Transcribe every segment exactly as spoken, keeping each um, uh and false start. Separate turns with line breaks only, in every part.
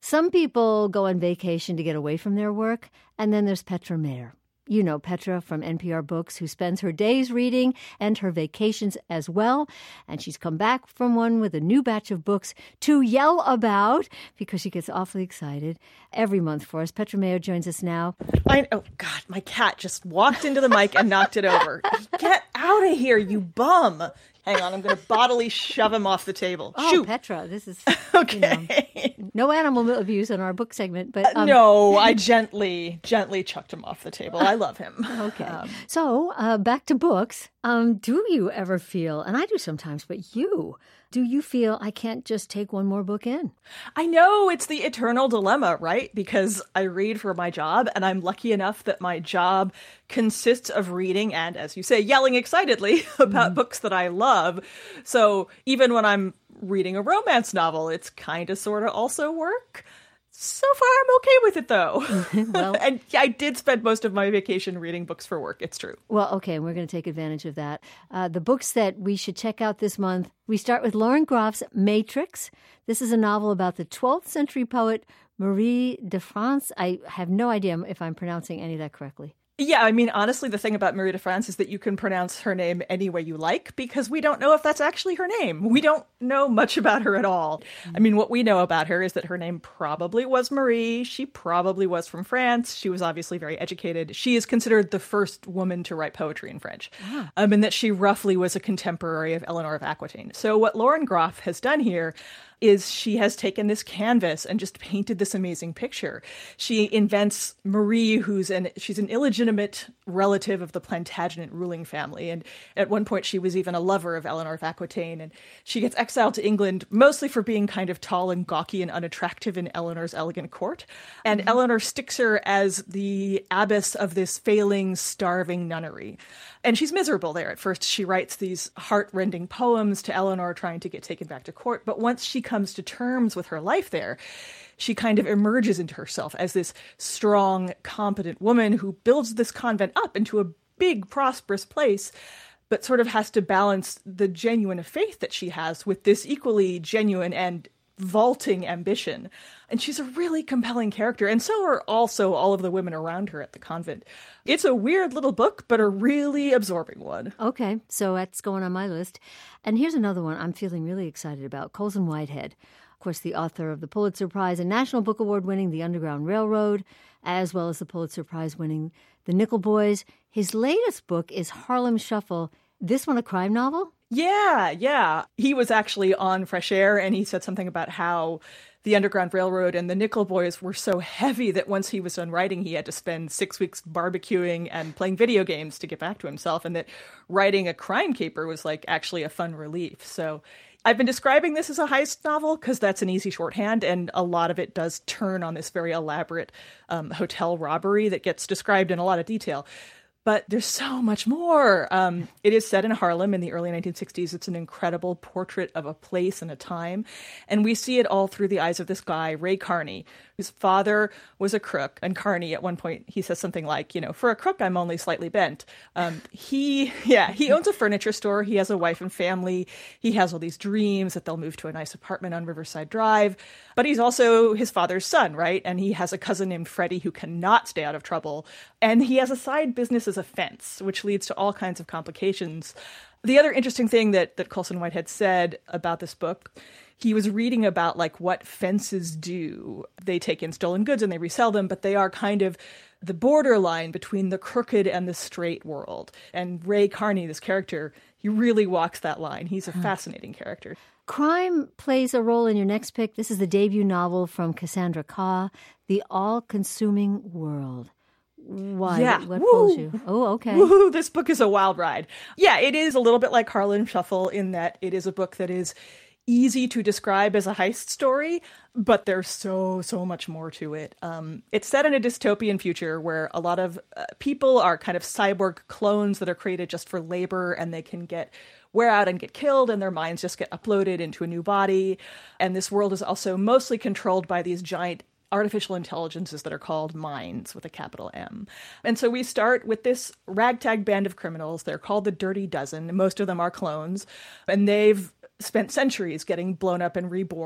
Some people go on vacation to get away from their work, and then there's Petra Mayer. You know Petra from N P R Books, who spends her days reading and her vacations as well. And she's come back from one with a new batch of books to yell about because she gets awfully excited every month for us. Petra Mayer joins us now.
I, oh, God, my cat just walked into the mic and knocked it over. Get out of here, you bum. Hang on, I'm going to bodily shove him off the table.
Oh,
Shoot.
Petra, this is,
okay.
You know, no animal abuse in our book segment. but
um, uh, No, I gently, gently chucked him off the table. I love him.
Okay.
Um,
so uh, back to books. Um, do you ever feel, and I do sometimes, but you, do you feel I can't just take one more book in?
I know, it's the eternal dilemma, right? Because I read for my job, and I'm lucky enough that my job consists of reading and, as you say, yelling excitedly about mm. books that I love. So even when I'm reading a romance novel, it's kind of sort of also work. So far, I'm okay with it, though. Well, and I did spend most of my vacation reading books for work. It's true.
Well, okay, we're going to take advantage of that. Uh, the books that we should check out this month, we start with Lauren Groff's Matrix. This is a novel about the twelfth century poet Marie de France. I have no idea if I'm pronouncing any of that correctly.
Yeah, I mean, honestly, the thing about Marie de France is that you can pronounce her name any way you like because we don't know if that's actually her name. We don't know much about her at all. I mean, what we know about her is that her name probably was Marie. She probably was from France. She was obviously very educated. She is considered the first woman to write poetry in French, ah. um, and that she roughly was a contemporary of Eleanor of Aquitaine. So what Lauren Groff has done here is she has taken this canvas and just painted this amazing picture. She invents Marie, who's an she's an illegitimate relative of the Plantagenet ruling family. And at one point, she was even a lover of Eleanor of Aquitaine. And she gets exiled to England, mostly for being kind of tall and gawky and unattractive in Eleanor's elegant court. And mm-hmm. Eleanor sticks her as the abbess of this failing, starving nunnery. And she's miserable there. At first, she writes these heart-rending poems to Eleanor trying to get taken back to court. But once she comes to terms with her life there, she kind of emerges into herself as this strong, competent woman who builds this convent up into a big, prosperous place, but sort of has to balance the genuine faith that she has with this equally genuine and vaulting ambition. And she's a really compelling character. And so are also all of the women around her at the convent. It's a weird little book, but a really absorbing one.
Okay, so that's going on my list. And here's another one I'm feeling really excited about, Colson Whitehead. Of course, the author of the Pulitzer Prize and National Book Award winning The Underground Railroad, as well as the Pulitzer Prize winning The Nickel Boys. His latest book is Harlem Shuffle. This one a crime novel?
Yeah, yeah. He was actually on Fresh Air, and he said something about how the Underground Railroad and the Nickel Boys were so heavy that once he was done writing, he had to spend six weeks barbecuing and playing video games to get back to himself, and that writing a crime caper was like actually a fun relief. So I've been describing this as a heist novel because that's an easy shorthand, and a lot of it does turn on this very elaborate um, hotel robbery that gets described in a lot of detail. But there's so much more. Um, it is set in Harlem in the early nineteen sixties. It's an incredible portrait of a place and a time. And we see it all through the eyes of this guy, Ray Carney, whose father was a crook. And Carney, at one point, he says something like, you know, for a crook, I'm only slightly bent. Um, he, yeah, he owns a furniture store. He has a wife and family. He has all these dreams that they'll move to a nice apartment on Riverside Drive. But he's also his father's son, right? And he has a cousin named Freddie who cannot stay out of trouble. And he has a side business as a fence, which leads to all kinds of complications. The other interesting thing that, that Colson Whitehead said about this book, he was reading about like what fences do. They take in stolen goods and they resell them, but they are kind of the borderline between the crooked and the straight world. And Ray Carney, this character, he really walks that line. He's a fascinating character.
Crime plays a role in your next pick. This is the debut novel from Cassandra Khaw, The All-Consuming World. Why?
Yeah.
What
Woo.
pulls you? Oh, okay.
Woo, this book is a wild ride. Yeah, it is a little bit like Harlem Shuffle in that it is a book that is easy to describe as a heist story, but there's so, so much more to it. Um, it's set in a dystopian future where a lot of uh, people are kind of cyborg clones that are created just for labor, and they can get wear out and get killed, and their minds just get uploaded into a new body. And this world is also mostly controlled by these giant artificial intelligences that are called minds with a capital M. And so we start with this ragtag band of criminals. They're called the Dirty Dozen. Most of them are clones, and they've spent centuries getting blown up and reborn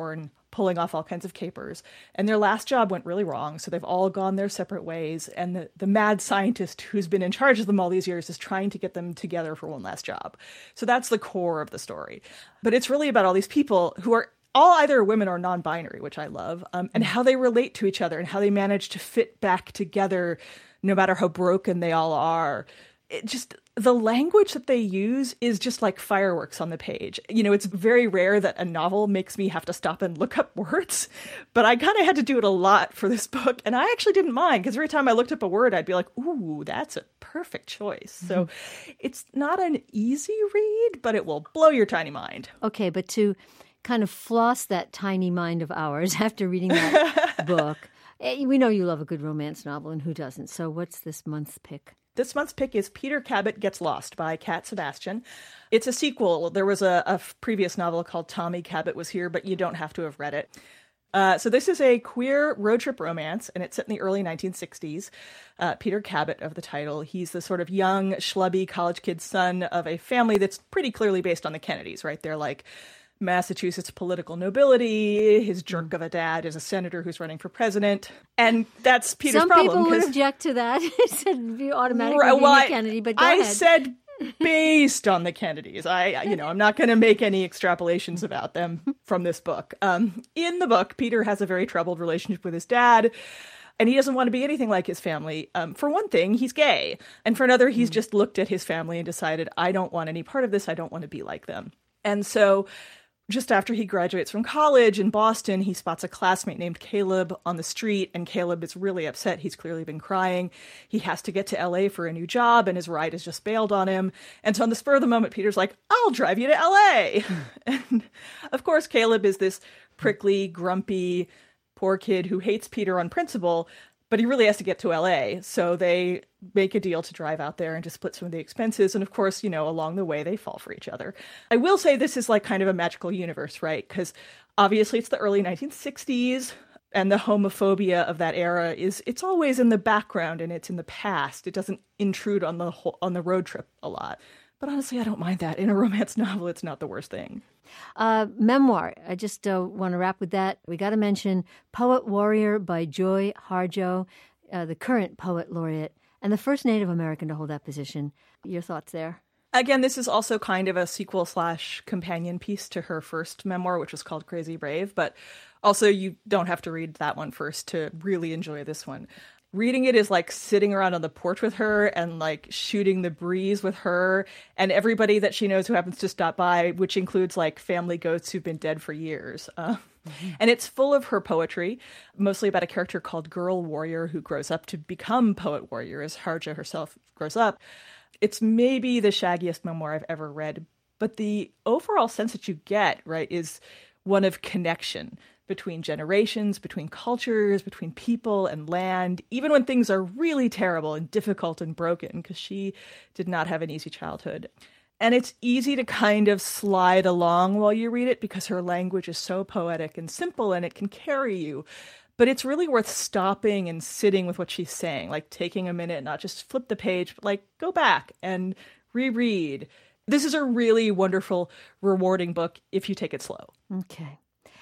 pulling off all kinds of capers. And their last job went really wrong, so they've all gone their separate ways. And the, the mad scientist who's been in charge of them all these years is trying to get them together for one last job. So that's the core of the story. But it's really about all these people who are all either women or non-binary, which I love, um, and how they relate to each other and how they manage to fit back together no matter how broken they all are. It just, the language that they use is just like fireworks on the page. You know, it's very rare that a novel makes me have to stop and look up words, but I kind of had to do it a lot for this book. And I actually didn't mind, because every time I looked up a word, I'd be like, ooh, that's a perfect choice. Mm-hmm. So it's not an easy read, but it will blow your tiny mind.
Okay, but to kind of floss that tiny mind of ours after reading that book, we know you love a good romance novel, and who doesn't? So what's this month's pick?
This month's pick is Peter Cabot Gets Lost by Cat Sebastian. It's a sequel. There was a, a previous novel called Tommy Cabot Was Here, but you don't have to have read it. Uh, so this is a queer road trip romance, and it's set in the early nineteen sixties. Uh, Peter Cabot, of the title, he's the sort of young, schlubby college kid son of a family that's pretty clearly based on the Kennedys, right? They're like Massachusetts political nobility. His jerk of a dad is a senator who's running for president. And that's Peter's
Some
problem.
Some people would object to that. It said you automatically
right, well,
being a Kennedy, but go
I
ahead.
said based on the Kennedys. I, you know, I'm not going to make any extrapolations about them from this book. Um, in the book, Peter has a very troubled relationship with his dad. And he doesn't want to be anything like his family. Um, for one thing, he's gay. And for another, he's mm. just looked at his family and decided, I don't want any part of this. I don't want to be like them. And so just after he graduates from college in Boston, he spots a classmate named Caleb on the street, and Caleb is really upset. He's clearly been crying. He has to get to L A for a new job, and his ride has just bailed on him. And so on the spur of the moment, Peter's like, I'll drive you to L A. And of course, Caleb is this prickly, grumpy, poor kid who hates Peter on principle, but he really has to get to L A. So they make a deal to drive out there and to split some of the expenses. And of course, you know, along the way, they fall for each other. I will say this is like kind of a magical universe, right? Because obviously it's the early nineteen sixties, and the homophobia of that era is, it's always in the background and it's in the past. It doesn't intrude on the whole, on the road trip a lot. But honestly, I don't mind that. In a romance novel, it's not the worst thing.
Uh, memoir. I just uh, want to wrap with that. We got to mention Poet Warrior by Joy Harjo, uh, the current poet laureate, and the first Native American to hold that position. Your thoughts there?
Again, this is also kind of a sequel slash companion piece to her first memoir, which was called Crazy Brave. But also, you don't have to read that one first to really enjoy this one. Reading it is like sitting around on the porch with her and like shooting the breeze with her and everybody that she knows who happens to stop by, which includes like family ghosts who've been dead for years. Uh, mm-hmm. And it's full of her poetry, mostly about a character called Girl Warrior who grows up to become Poet Warrior as Harjo herself grows up. It's maybe the shaggiest memoir I've ever read, but the overall sense that you get, right, is one of connection between generations, between cultures, between people and land, even when things are really terrible and difficult and broken, because she did not have an easy childhood. And it's easy to kind of slide along while you read it because her language is so poetic and simple and it can carry you. But it's really worth stopping and sitting with what she's saying, like taking a minute, not just flip the page, but like go back and reread. This is a really wonderful, rewarding book if you take it slow.
Okay.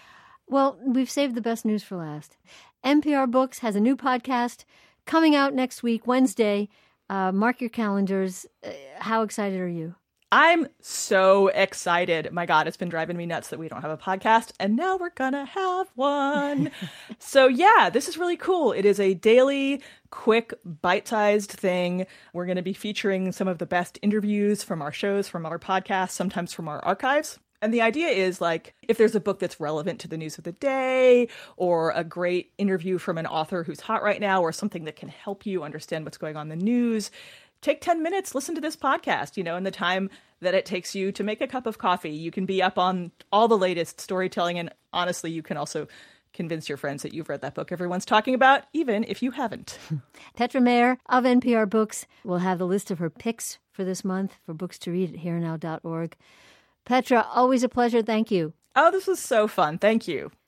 Well, we've saved the best news for last. N P R Books has a new podcast coming out next week, Wednesday. Uh, mark your calendars. Uh, how excited are you?
I'm so excited. My God, it's been driving me nuts that we don't have a podcast, and now we're gonna have one. So yeah, this is really cool. It is a daily, quick, bite-sized thing. We're going to be featuring some of the best interviews from our shows, from our podcasts, sometimes from our archives. And the idea is, like, if there's a book that's relevant to the news of the day, or a great interview from an author who's hot right now, or something that can help you understand what's going on in the news, take ten minutes, listen to this podcast. You know, in the time that it takes you to make a cup of coffee, you can be up on all the latest storytelling. And honestly, you can also convince your friends that you've read that book everyone's talking about, even if you haven't.
Petra Mayer of N P R Books will have the list of her picks for this month for books to read at here now dot org. Petra, always a pleasure. Thank you.
Oh, this was so fun. Thank you.